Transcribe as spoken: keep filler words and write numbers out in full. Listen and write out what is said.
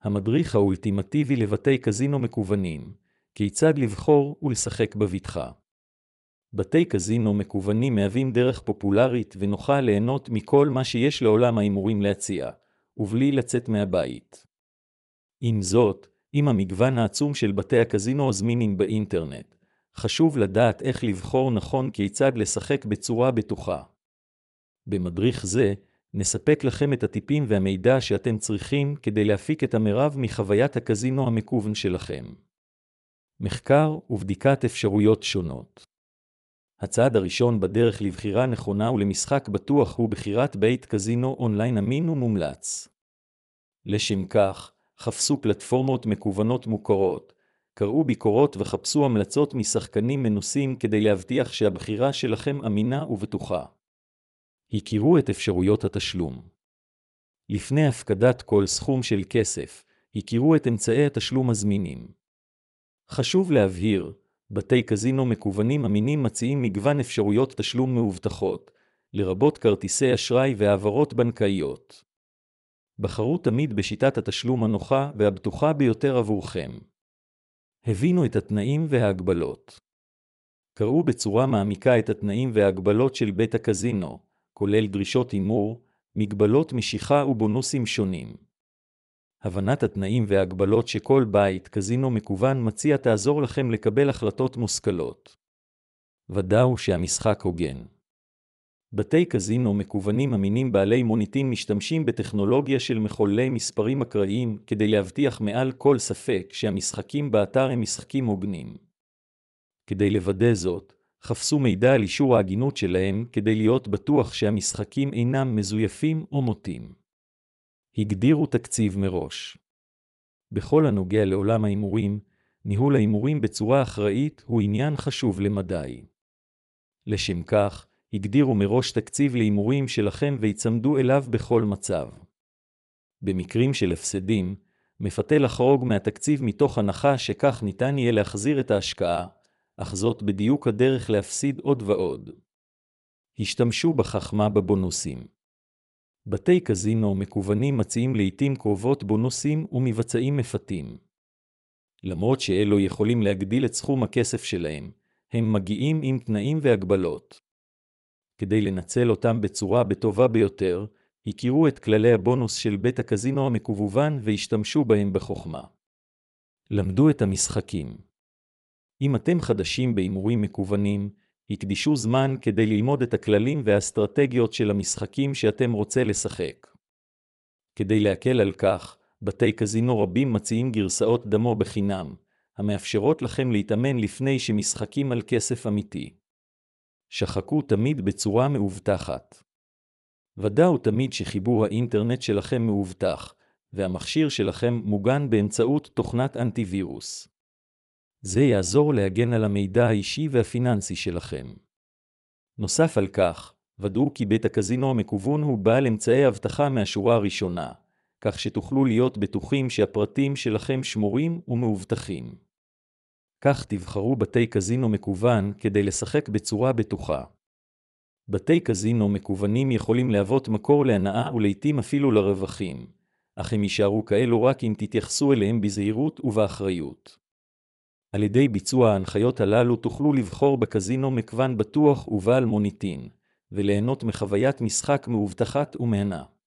המדריך האולטימטיבי לבתי קזינו מקוונים, כיצד לבחור ולשחק בבטחה. בתי קזינו מקוונים מהווים דרך פופולרית ונוחה ליהנות מכל מה שיש לעולם ההימורים להציע, ובלי לצאת מהבית. עם זאת, עם המגוון העצום של בתי הקזינו הזמינים באינטרנט, חשוב לדעת איך לבחור נכון כיצד לשחק בצורה בטוחה. במדריך זה, נספק לכם את הטיפים והמידע שאתם צריכים כדי להפיק את המרב מחוויית הקזינו המקוון שלכם. מחקר ובדיקת אפשרויות שונות. הצעד הראשון בדרך לבחירה נכונה ולמשחק בטוח הוא בחירת בית קזינו אונליין אמין ומומלץ. לשם כך, חפשו פלטפורמות מקוונות מוכרות, קראו ביקורות וחפשו המלצות משחקנים מנוסים כדי להבטיח שהבחירה שלכם אמינה ובטוחה. הכירו את אפשרויות התשלום. לפני הפקדת כל סכום של כסף, הכירו את אמצעי התשלום הזמינים. חשוב להבהיר, בתי קזינו מקוונים אמינים מציעים מגוון אפשרויות תשלום מאובטחות, לרבות כרטיסי אשראי והעברות בנקאיות. בחרו תמיד בשיטת התשלום הנוחה והבטוחה ביותר עבורכם. הבינו את התנאים וההגבלות. קראו בצורה מעמיקה את התנאים וההגבלות של בית הקזינו, כולל דרישות הימור, מגבלות משיכה ובונוסים שונים. הבנת התנאים וההגבלות שכל בית קזינו מקוון מציע תעזור לכם לקבל החלטות מושכלות. ודאו שהמשחק הוגן. בתי קזינו מקוונים אמינים בעלי מוניטין משתמשים בטכנולוגיה של מחוללי מספרים אקראיים כדי להבטיח מעל כל ספק שהמשחקים באתר הם משחקים הוגנים. כדי לוודא זאת, חפשו מידע על אישור ההגינות שלהם כדי להיות בטוח שהמשחקים אינם מזויפים או מוטים. הגדירו תקציב מראש. בכל הנוגע לעולם ההימורים, ניהול ההימורים בצורה אחראית הוא עניין חשוב למדי. לשם כך, הגדירו מראש תקציב להימורים שלכם ויצמדו אליו בכל מצב. במקרים של הפסדים, מפתה לחרוג מהתקציב מתוך הנחה שכך ניתן יהיה להחזיר את ההשקעה, אך זאת בדיוק הדרך להפסיד עוד ועוד. השתמשו בחכמה בבונוסים. בתי קזינו מקוונים מציעים לעתים קרובות בונוסים ומבצעים מפתים. למרות שאלו יכולים להגדיל את סכום הכסף שלהם, הם מגיעים עם תנאים והגבלות. כדי לנצל אותם בצורה בטובה ביותר, הכירו את כללי הבונוס של בית הקזינו המקוון והשתמשו בהם בחוכמה. למדו את המשחקים. אם אתם חדשים בהימורים מקוונים, הקדישו זמן כדי ללמוד את הכללים והאסטרטגיות של המשחקים שאתם רוצה לשחק. כדי להקל על כך, בתי קזינו רבים מציעים גרסאות דמו בחינם, המאפשרות לכם להתאמן לפני שמשחקים על כסף אמיתי. שחקו תמיד בצורה מאובטחת. ודאו תמיד שחיבור האינטרנט שלכם מאובטח, והמכשיר שלכם מוגן באמצעות תוכנת אנטיווירוס. זה יעזור להגן על המידע האישי והפיננסי שלכם. נוסף על כך, ודאו כי בית הקזינו המקוון הוא בעל אמצעי אבטחה מהשורה הראשונה, כך שתוכלו להיות בטוחים שהפרטים שלכם שמורים ומאובטחים. כך תבחרו בתי קזינו מקוון כדי לשחק בצורה בטוחה. בתי קזינו מקוונים יכולים להוות מקור להנאה ולעיתים אפילו לרווחים, אך הם יישארו כאלו רק אם תתייחסו אליהם בזהירות ובאחריות. על ידי ביצוע ההנחיות הללו תוכלו לבחור בקזינו מקוון בטוח ובעל מוניטין, וליהנות מחוויית משחק מאובטחת ומהנה.